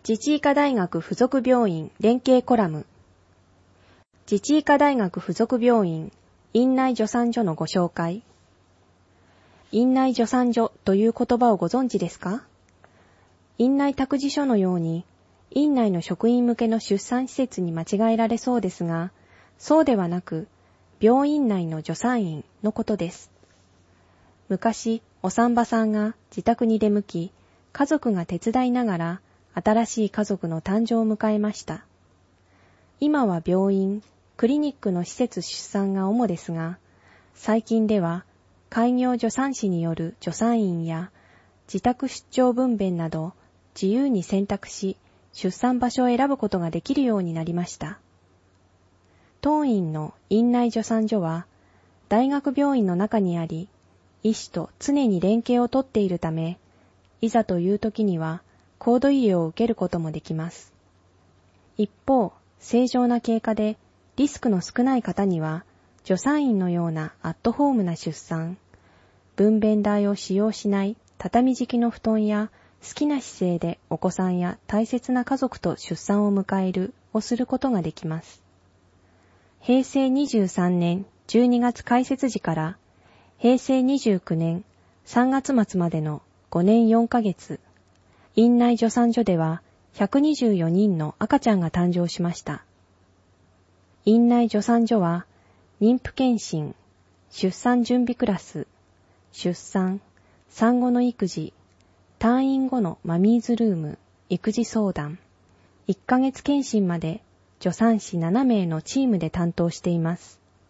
自治医科大学附属病院連携コラム。自治医科大学附属病院院内助産所のご紹介。院内助産所という言葉をご存知ですか？院内託児所のように、院内の職員向けの出産施設に間違えられそうですが、そうではなく、病院内の助産院のことです。昔、お産婆さんが自宅に出向き、家族が手伝いながら、新しい家族の誕生を迎えました。今は病院、クリニックの施設出産が主ですが、最近では、開業助産師による助産院や自宅出張分娩など自由に選択し出産場所を選ぶことができるようになりました。当院の院内助産所は大学病院の中にあり、医師と常に連携をとっているため、いざという時には高度医療を受けることもできます。一方、正常な経過でリスクの少ない方には助産院のようなアットホームな出産、分娩台を使用しない畳敷きの布団や好きな姿勢でお子さんや大切な家族と出産を迎えるをすることができます。平成23年12月開設時から平成29年3月末までの5年4ヶ月、院内助産所では124人の赤ちゃんが誕生しました。院内助産所は妊婦健診、出産準備クラス、出産、産後の育児、退院後のマミーズルーム、育児相談、1ヶ月検診まで助産師7名のチームで担当しています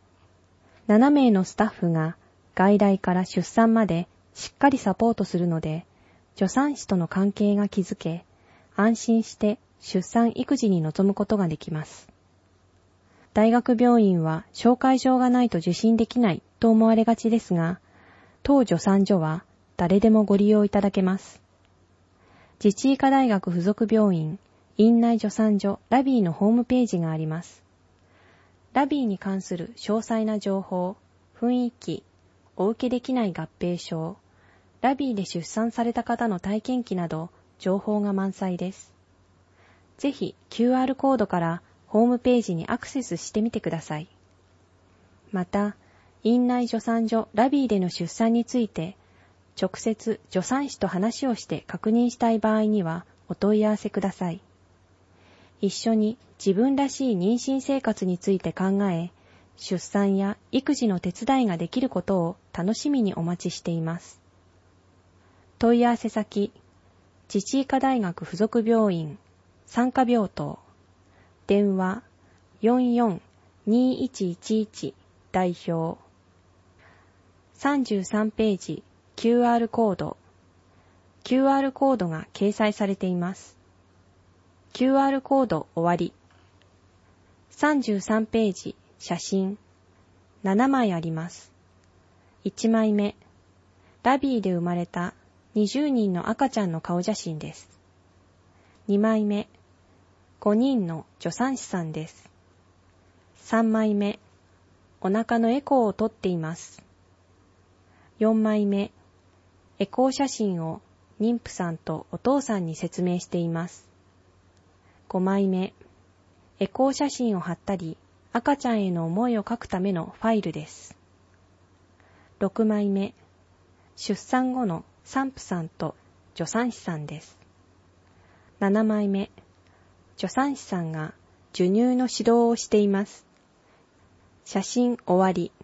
。7名のスタッフが外来から出産までしっかりサポートするので、助産師との関係が築け、安心して出産育児に臨むことができます。大学病院は紹介状がないと受診できないと思われがちですが、当助産所は誰でもご利用いただけます。自治医科大学附属病院院内助産所ラビーのホームページがあります。ラビーに関する詳細な情報、雰囲気、お受けできない合併症、ラビーで出産された方の体験記など情報が満載です。ぜひ QR コードからホームページにアクセスしてみてください。また、院内助産所ラビーでの出産について、直接助産師と話をして確認したい場合にはお問い合わせください。一緒に自分らしい妊娠生活について考え、出産や育児の手伝いができることを楽しみにお待ちしています。問い合わせ先、自治医科大学附属病院、産科病棟、電話 44-2111 代表、33ページ QR コード。QR コードが掲載されています。QR コード終わり。33ページ写真。7枚あります。1枚目。ラビーで生まれた20人の赤ちゃんの顔写真です。2枚目。5人の助産師さんです。3枚目。お腹のエコーを撮っています。4枚目。エコー写真を妊婦さんとお父さんに説明しています。5枚目。エコー写真を貼ったり、赤ちゃんへの思いを書くためのファイルです。6枚目。出産後の産婦さんと助産師さんです。7枚目。助産師さんが授乳の指導をしています。写真終わり。